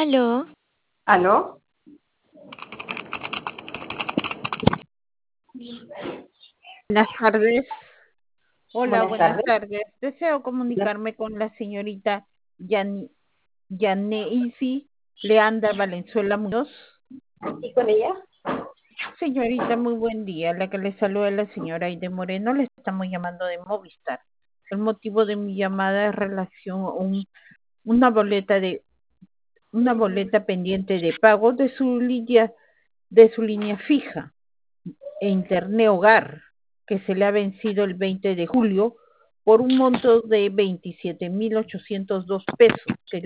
Aló, ¿Aló? Buenas tardes. Hola, Buenas buenas tardes. tardes. Deseo comunicarme con la señorita Yaneisi Leanda Valenzuela Muñoz. ¿Y con ella? Señorita, muy buen día. La que le saluda es la señora Aide Moreno. Le estamos llamando de Movistar. El motivo de mi llamada es relación a una boleta pendiente de pago de su línea fija e Internet Hogar, que se le ha vencido el 20 de julio por un monto de 27.802 pesos, que